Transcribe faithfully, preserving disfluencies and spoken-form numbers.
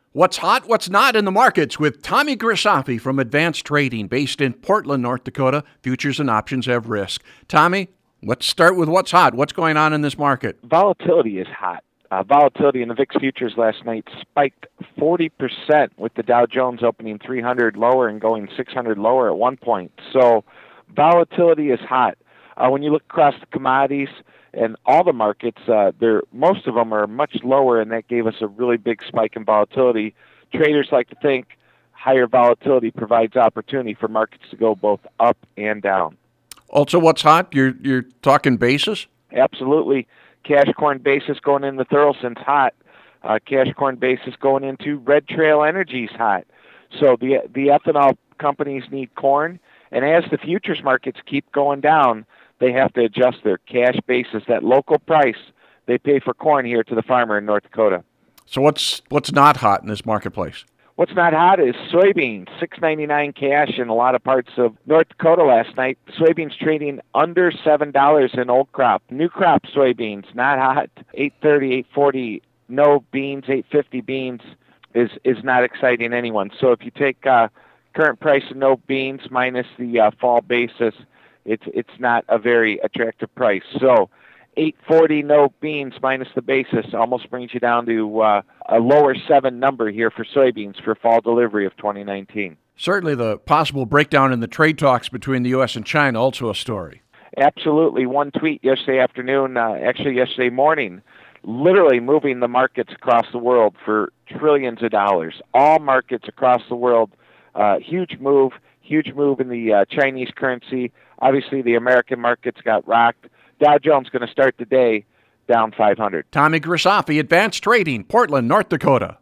What's hot, what's not in the markets with Tommy Grisafi from Advanced Trading, based in Portland, North Dakota. Futures and options have risk. Tommy, let's start with what's hot. What's going on in this market? Volatility is hot. Uh, volatility in the V I X futures last night spiked forty percent, with the Dow Jones opening three hundred lower and going six hundred lower at one point. So volatility is hot. Uh, when you look across the commodities and all the markets, uh, they're, most of them are much lower, and that gave us a really big spike in volatility. Traders like to think higher volatility provides opportunity for markets to go both up and down. Also, what's hot? You're you're talking basis? Absolutely. Cash corn basis going into Thurlson's hot. Uh, cash corn basis going into Red Trail Energy's hot. So the the ethanol companies need corn, and as the futures markets keep going down, they have to adjust their cash basis, that local price they pay for corn here to the farmer in North Dakota. So what's what's not hot in this marketplace? What's not hot is soybeans, six ninety-nine cash in a lot of parts of North Dakota last night. Soybeans trading under seven dollars in old crop. New crop soybeans, not hot, eight thirty, eight forty. No beans, eight fifty beans is, is not exciting anyone. So if you take uh, current price of no beans minus the uh, fall basis, it's it's not a very attractive price. So eight forty no beans minus the basis almost brings you down to uh, a lower seven number here for soybeans for fall delivery of twenty nineteen. Certainly the possible breakdown in the trade talks between the U S and China, also a story. Absolutely. One tweet yesterday afternoon, uh, actually yesterday morning, literally moving the markets across the world for trillions of dollars. All markets across the world, uh, huge move, huge move in the uh, Chinese currency. Obviously, the American markets got rocked. Dow Jones going to start the day down five hundred. Tommy Grisafi, Advanced Trading, Portland, North Dakota.